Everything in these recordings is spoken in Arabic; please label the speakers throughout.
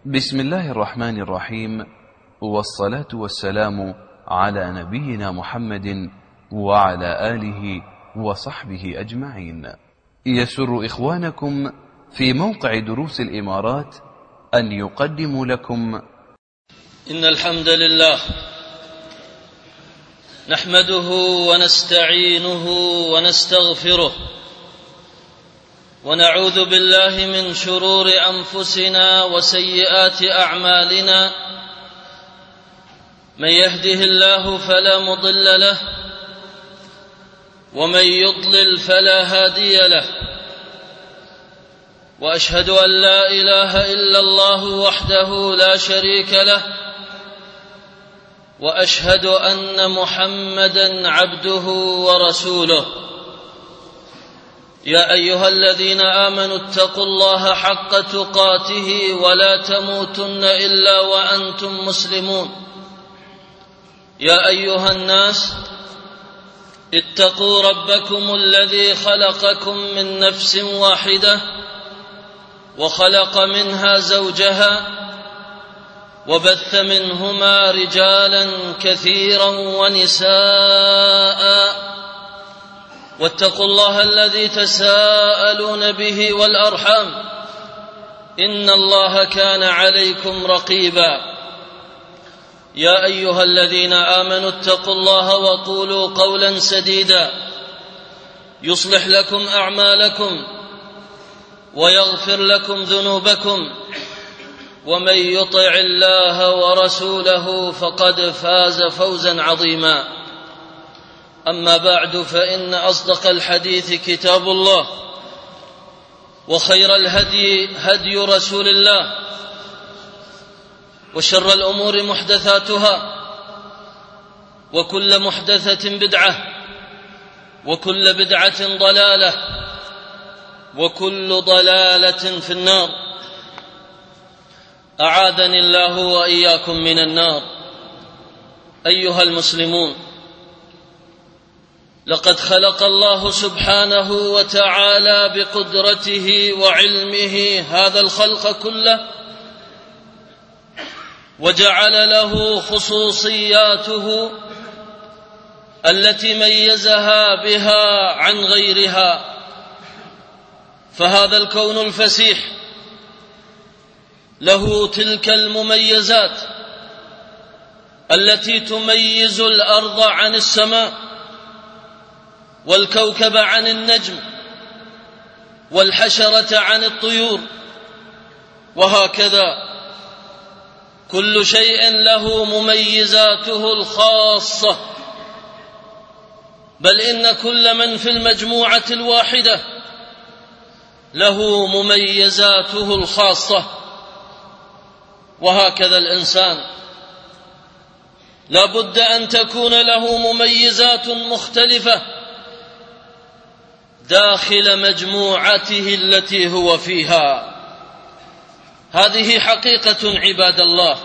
Speaker 1: بسم الله الرحمن الرحيم، والصلاة والسلام على نبينا محمد وعلى آله وصحبه أجمعين. يسر إخوانكم في موقع دروس الإمارات أن يقدموا لكم
Speaker 2: إن الحمد لله نحمده ونستعينه ونستغفره ونعوذ بالله من شرور أنفسنا وسيئات أعمالنا. من يهده الله فلا مضل له ومن يضلل فلا هادي له، وأشهد أن لا إله إلا الله وحده لا شريك له، وأشهد أن محمدًا عبده ورسوله. يا أيها الذين آمنوا اتقوا الله حق تقاته ولا تموتن إلا وأنتم مسلمون. يا أيها الناس اتقوا ربكم الذي خلقكم من نفس واحدة وخلق منها زوجها وبث منهما رجالا كثيرا ونساء، واتقوا الله الذي تساءلون به والأرحام إن الله كان عليكم رقيبا. يا أيها الذين آمنوا اتقوا الله وقولوا قولا سديدا يصلح لكم أعمالكم ويغفر لكم ذنوبكم، ومن يطع الله ورسوله فقد فاز فوزا عظيما. أما بعد، فإن أصدق الحديث كتاب الله، وخير الهدي هدي رسول الله، وشر الأمور محدثاتها، وكل محدثة بدعة، وكل بدعة ضلالة، وكل ضلالة في النار. أعاذني الله وإياكم من النار. أيها المسلمون، لقد خلق الله سبحانه وتعالى بقدرته وعلمه هذا الخلق كله، وجعل له خصوصياته التي ميزها بها عن غيرها. فهذا الكون الفسيح له تلك المميزات التي تميز الأرض عن السماء، والكوكب عن النجم، والحشرة عن الطيور، وهكذا كل شيء له مميزاته الخاصة. بل إن كل من في المجموعة الواحدة له مميزاته الخاصة. وهكذا الإنسان لا بد أن تكون له مميزات مختلفة داخل مجموعته التي هو فيها. هذه حقيقة عباد الله،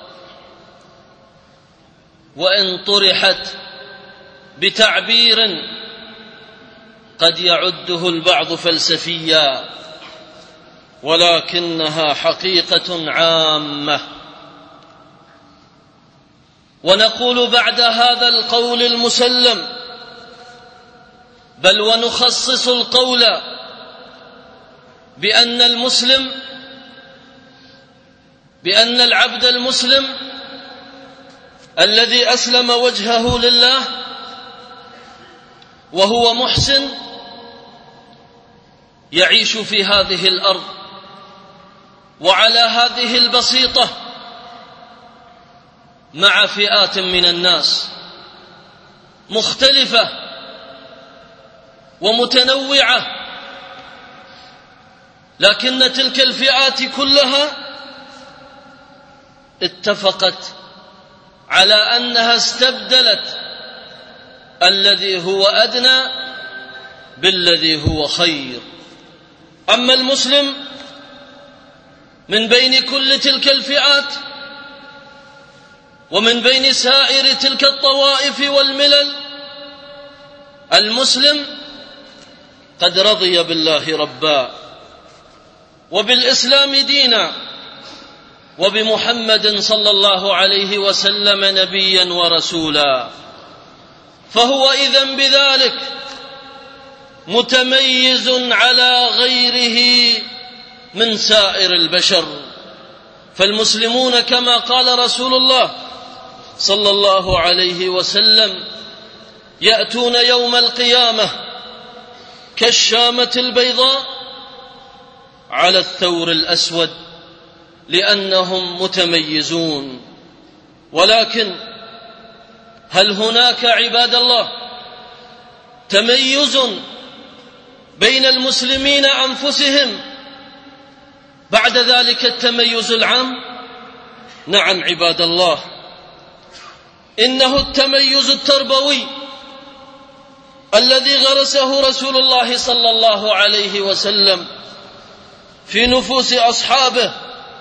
Speaker 2: وإن طرحت بتعبير قد يعده البعض فلسفيا، ولكنها حقيقة عامة. ونقول بعد هذا القول المسلم، بل ونخصص القول بأن العبد المسلم الذي أسلم وجهه لله وهو محسن يعيش في هذه الأرض وعلى هذه البسيطة مع فئات من الناس مختلفة ومتنوعة، لكن تلك الفئات كلها اتفقت على أنها استبدلت الذي هو أدنى بالذي هو خير. أما المسلم من بين كل تلك الفئات ومن بين سائر تلك الطوائف والملل، المسلم قد رضي بالله ربا وبالإسلام دينا وبمحمد صلى الله عليه وسلم نبيا ورسولا، فهو إذن بذلك متميز على غيره من سائر البشر. فالمسلمون كما قال رسول الله صلى الله عليه وسلم يأتون يوم القيامة كالشامة البيضاء على الثور الأسود، لأنهم متميزون. ولكن هل هناك عباد الله تميز بين المسلمين أنفسهم بعد ذلك التميز العام؟ نعم عباد الله، إنه التميز التربوي الذي غرسه رسول الله صلى الله عليه وسلم في نفوس أصحابه،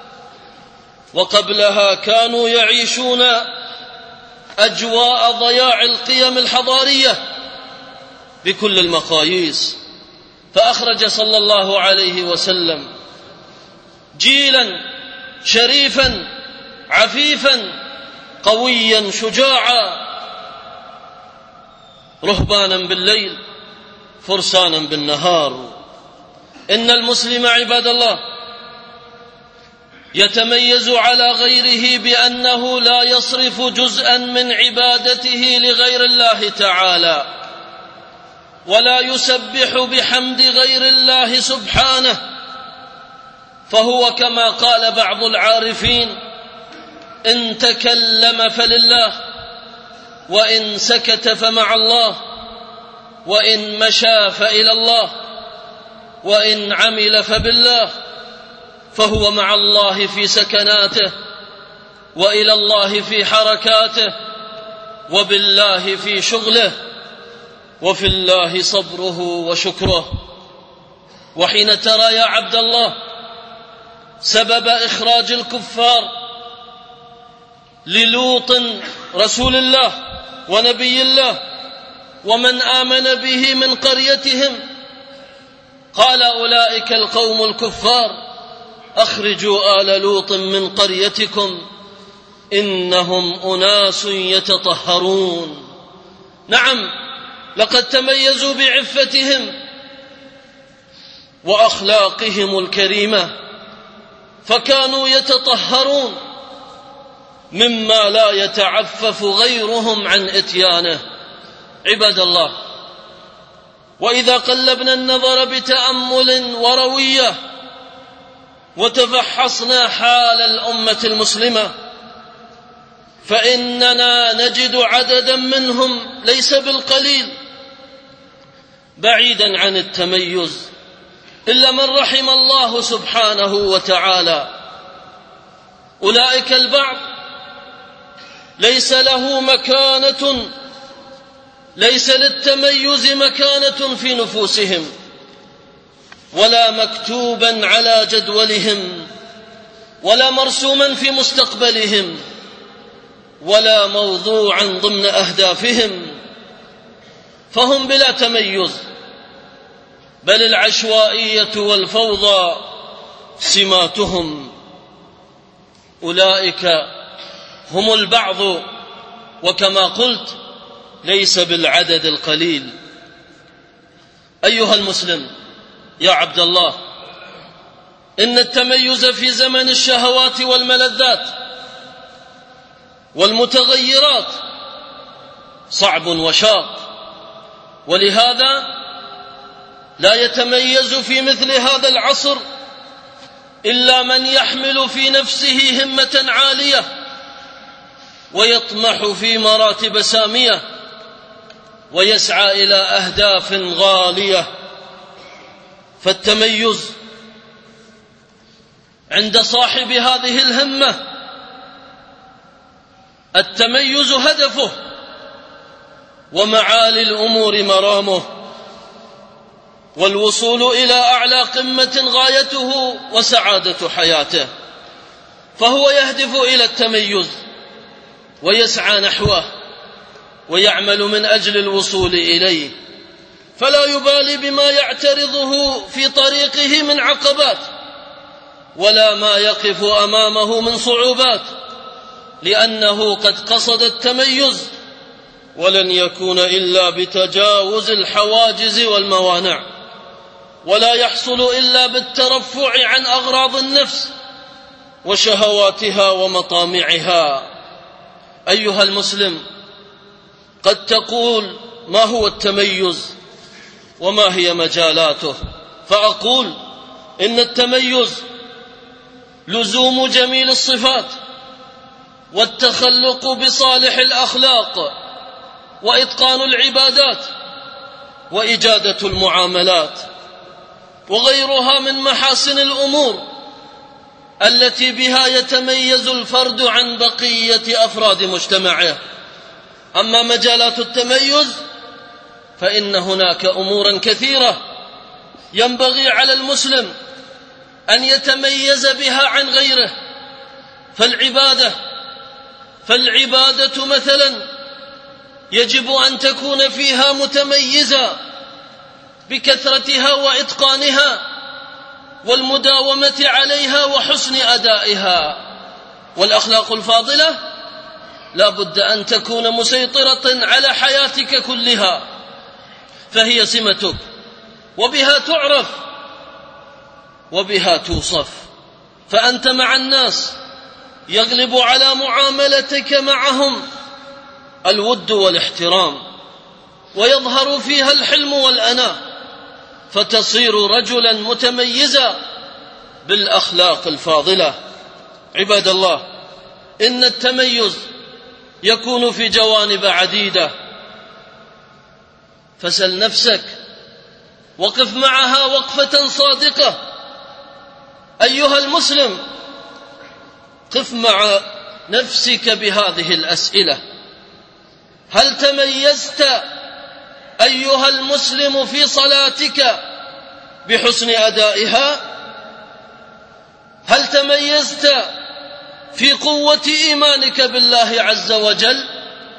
Speaker 2: وقبلها كانوا يعيشون أجواء ضياع القيم الحضارية بكل المقاييس، فأخرج صلى الله عليه وسلم جيلا شريفا عفيفا قويا شجاعا، رهبانا بالليل فرسانا بالنهار. إن المسلم عباد الله يتميز على غيره بأنه لا يصرف جزءا من عبادته لغير الله تعالى، ولا يسبح بحمد غير الله سبحانه، فهو كما قال بعض العارفين: إن تكلم فلله، وإن سكت فمع الله، وإن مشى فإلى الله، وإن عمل فبالله. فهو مع الله في سكناته، وإلى الله في حركاته، وبالله في شغله، وفي الله صبره وشكره. وحين ترى يا عبد الله سبب إخراج الكفار للوط رسول الله ونبي الله ومن آمن به من قريتهم، قال: أولئك القوم الكفار أخرجوا آل لوط من قريتكم إنهم أناس يتطهرون. نعم، لقد تميزوا بعفتهم وأخلاقهم الكريمة، فكانوا يتطهرون مما لا يتعفف غيرهم عن إتيانه. عباد الله، وإذا قلبنا النظر بتأمل وروية وتفحصنا حال الأمة المسلمة، فإننا نجد عددا منهم ليس بالقليل بعيدا عن التميز، إلا من رحم الله سبحانه وتعالى. أولئك البعض ليس له مكانة، ليس للتميز مكانة في نفوسهم، ولا مكتوبا على جدولهم، ولا مرسوما في مستقبلهم، ولا موضوعا ضمن أهدافهم، فهم بلا تميز، بل العشوائية والفوضى سماتهم. أولئك هم البعض، وكما قلت ليس بالعدد القليل. أيها المسلم يا عبد الله، إن التميز في زمن الشهوات والملذات والمتغيرات صعب وشاق، ولهذا لا يتميز في مثل هذا العصر إلا من يحمل في نفسه همة عالية ويطمح في مراتب سامية ويسعى إلى أهداف غالية. فالتميز عند صاحب هذه الهمة، التميز هدفه ومعالي الأمور مرامه، والوصول إلى أعلى قمة غايته وسعادة حياته، فهو يهدف إلى التميز ويسعى نحوه ويعمل من أجل الوصول إليه، فلا يبالي بما يعترضه في طريقه من عقبات، ولا ما يقف أمامه من صعوبات، لأنه قد قصد التميز، ولن يكون إلا بتجاوز الحواجز والموانع، ولا يحصل إلا بالترفع عن أغراض النفس وشهواتها ومطامعها. أيها المسلم، قد تقول: ما هو التميز وما هي مجالاته؟ فأقول: إن التميز لزوم جميل الصفات، والتخلق بصالح الأخلاق، وإتقان العبادات، وإجادة المعاملات، وغيرها من محاسن الأمور التي بها يتميز الفرد عن بقية أفراد مجتمعه. أما مجالات التميز فإن هناك أمورا كثيرة ينبغي على المسلم أن يتميز بها عن غيره. فالعبادة مثلا يجب أن تكون فيها متميزة بكثرتها وإتقانها والمداومة عليها وحسن أدائها. والأخلاق الفاضلة لا بد أن تكون مسيطرة على حياتك كلها، فهي سمتك، وبها تعرف وبها توصف. فأنت مع الناس يغلب على معاملتك معهم الود والاحترام، ويظهر فيها الحلم والأناة، فتصير رجلا متميزا بالأخلاق الفاضلة. عباد الله، إن التميز يكون في جوانب عديدة، فسل نفسك، وقف معها وقفة صادقة. أيها المسلم، قف مع نفسك بهذه الأسئلة: هل تميزت أيها المسلم في صلاتك بحسن أدائها؟ هل تميزت في قوة إيمانك بالله عز وجل؟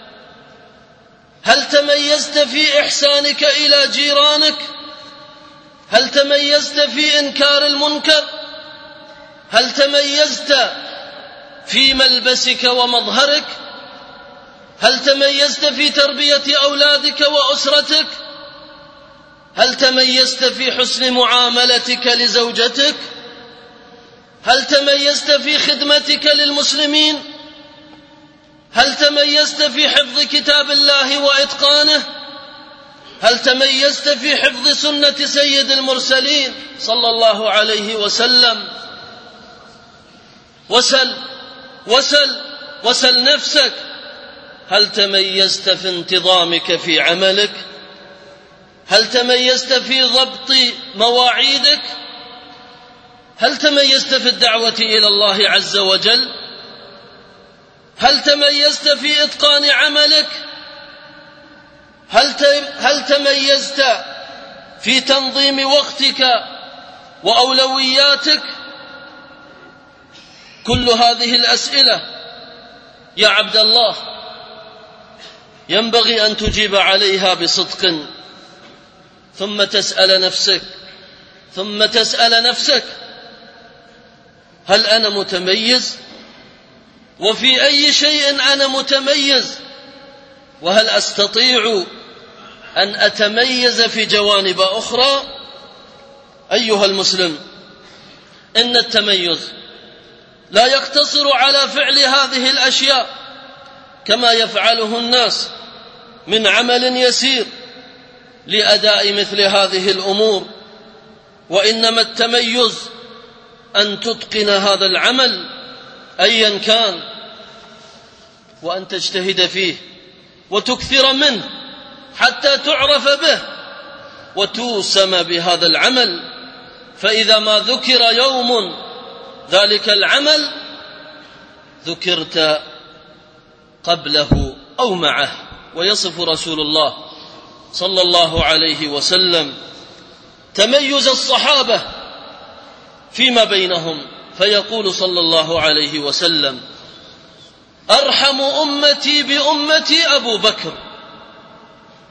Speaker 2: هل تميزت في إحسانك إلى جيرانك؟ هل تميزت في إنكار المنكر؟ هل تميزت في ملبسك ومظهرك؟ هل تميزت في تربية أولادك وأسرتك؟ هل تميزت في حسن معاملتك لزوجتك؟ هل تميزت في خدمتك للمسلمين؟ هل تميزت في حفظ كتاب الله وإتقانه؟ هل تميزت في حفظ سنة سيد المرسلين صلى الله عليه وسلم؟ وسل نفسك: هل تميزت في انتظامك في عملك؟ هل تميزت في ضبط مواعيدك؟ هل تميزت في الدعوة إلى الله عز وجل؟ هل تميزت في إتقان عملك؟ هل تميزت في تنظيم وقتك وأولوياتك؟ كل هذه الأسئلة يا عبد الله ينبغي أن تجيب عليها بصدق، ثم تسأل نفسك: هل أنا متميز؟ وفي أي شيء أنا متميز؟ وهل أستطيع أن أتميز في جوانب أخرى؟ أيها المسلم، إن التميز لا يقتصر على فعل هذه الأشياء كما يفعله الناس من عمل يسير لأداء مثل هذه الأمور، وإنما التميز أن تتقن هذا العمل أيا كان، وأن تجتهد فيه وتكثر منه حتى تعرف به وتوسم بهذا العمل. فإذا ما ذكر يوم ذلك العمل ذكرت قبله أو معه. ويصف رسول الله صلى الله عليه وسلم تميز الصحابة فيما بينهم، فيقول صلى الله عليه وسلم: أرحم أمتي بأمتي أبو بكر،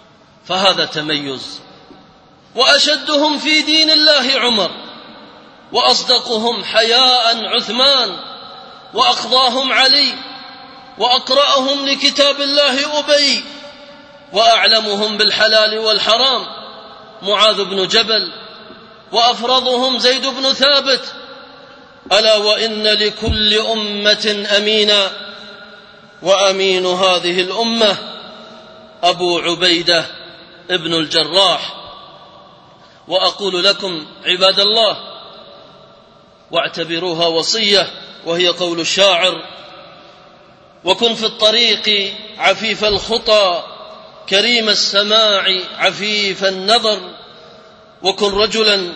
Speaker 2: فهذا تميز. وأشدهم في دين الله عمر، وأصدقهم حياء عثمان، وأقضاهم علي، وأقرأهم لكتاب الله أبي، وأعلمهم بالحلال والحرام معاذ بن جبل، وأفرضهم زيد بن ثابت. ألا وإن لكل أمة أمينا، وأمين هذه الأمة أبو عبيدة ابن الجراح. وأقول لكم عباد الله، واعتبروها وصية، وهي قول الشاعر: وكن في الطريق عفيف الخطى، كريم السماع عفيف النظر، وكن رجلا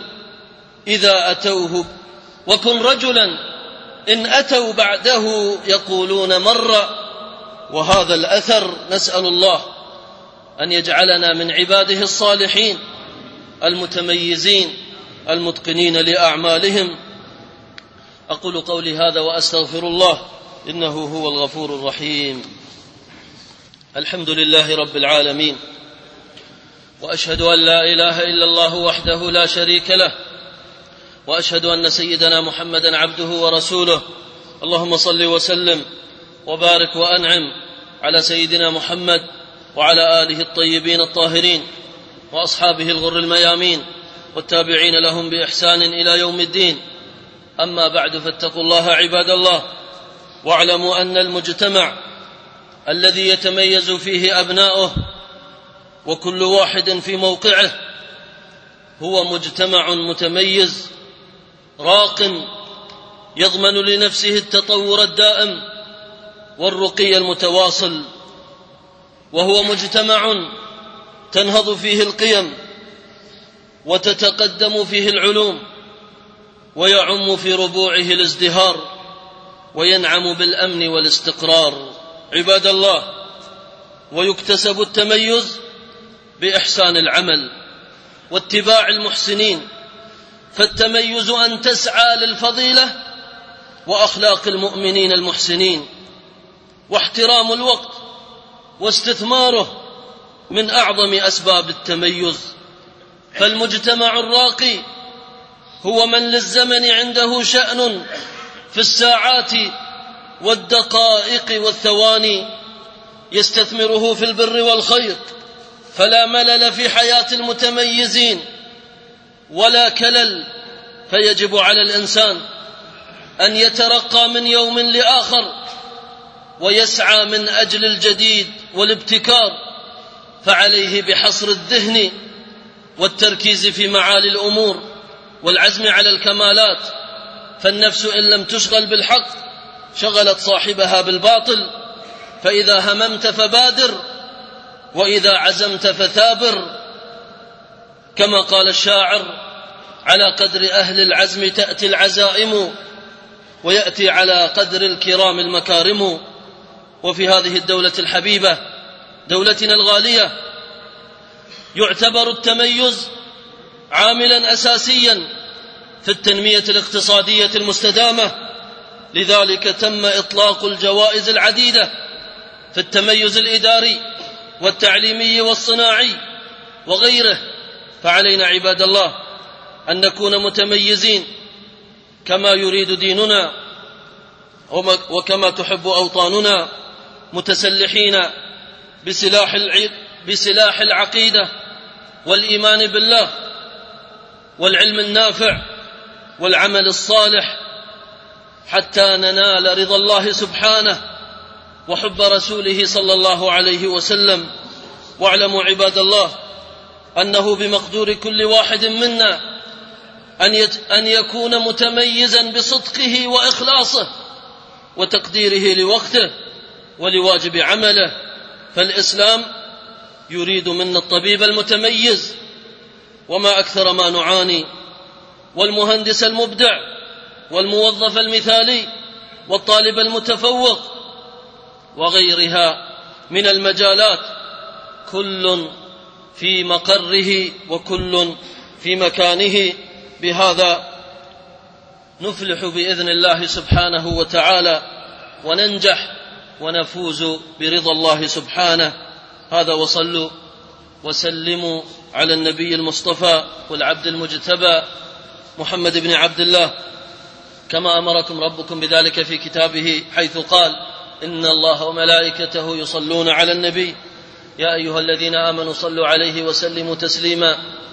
Speaker 2: إن أتوا بعده يقولون مر. وهذا الأثر نسأل الله أن يجعلنا من عباده الصالحين المتميزين المتقنين لأعمالهم. أقول قولي هذا وأستغفر الله، إنه هو الغفور الرحيم. الحمد لله رب العالمين، وأشهد أن لا إله إلا الله وحده لا شريك له، وأشهد أن سيدنا محمدا عبده ورسوله. اللهم صل وسلم وبارك وأنعم على سيدنا محمد وعلى آله الطيبين الطاهرين وأصحابه الغر الميامين والتابعين لهم بإحسان إلى يوم الدين. أما بعد، فاتقوا الله عباد الله، واعلموا أن المجتمع الذي يتميز فيه أبناؤه وكل واحد في موقعه هو مجتمع متميز راق، يضمن لنفسه التطور الدائم والرقي المتواصل، وهو مجتمع تنهض فيه القيم وتتقدم فيه العلوم، ويعم في ربوعه الازدهار، وينعم بالأمن والاستقرار. عباد الله، ويكتسب التميز بإحسان العمل واتباع المحسنين، فالتميز أن تسعى للفضيلة وأخلاق المؤمنين المحسنين، واحترام الوقت واستثماره من أعظم أسباب التميز. فالمجتمع الراقي هو من للزمن عنده شأن في الساعات والدقائق والثواني، يستثمره في البر والخير، فلا ملل في حياة المتميزين ولا كلل. فيجب على الإنسان أن يترقى من يوم لآخر ويسعى من أجل الجديد والابتكار، فعليه بحصر الذهن والتركيز في معالي الأمور والعزم على الكمالات. فالنفس إن لم تشغل بالحق شغلت صاحبها بالباطل، فإذا هممت فبادر، وإذا عزمت فثابر. كما قال الشاعر: على قدر أهل العزم تأتي العزائم، ويأتي على قدر الكرام المكارم. وفي هذه الدولة الحبيبة، دولتنا الغالية، يعتبر التميز عاملا أساسيا في التنمية الاقتصادية المستدامة، لذلك تم إطلاق الجوائز العديدة في التميز الإداري والتعليمي والصناعي وغيره. فعلينا عباد الله أن نكون متميزين كما يريد ديننا وكما تحب أوطاننا، متسلحين بسلاح العقيدة والإيمان بالله والعلم النافع والعمل الصالح، حتى ننال رضا الله سبحانه وحب رسوله صلى الله عليه وسلم. واعلموا عباد الله أنه بمقدور كل واحد منا أن يكون متميزا بصدقه وإخلاصه وتقديره لوقته ولواجب عمله. فالإسلام يريد منا الطبيب المتميز، وما أكثر ما نعاني، والمهندس المبدع، والموظف المثالي، والطالب المتفوق، وغيرها من المجالات، كل في مقره وكل في مكانه. بهذا نفلح بإذن الله سبحانه وتعالى، وننجح ونفوز برضا الله سبحانه. هذا، وصلوا وسلموا على النبي المصطفى والعبد المجتبى محمد بن عبد الله، كما أمركم ربكم بذلك في كتابه حيث قال: إن الله وملائكته يصلون على النبي يا أيها الذين آمنوا صلوا عليه وسلموا تسليما.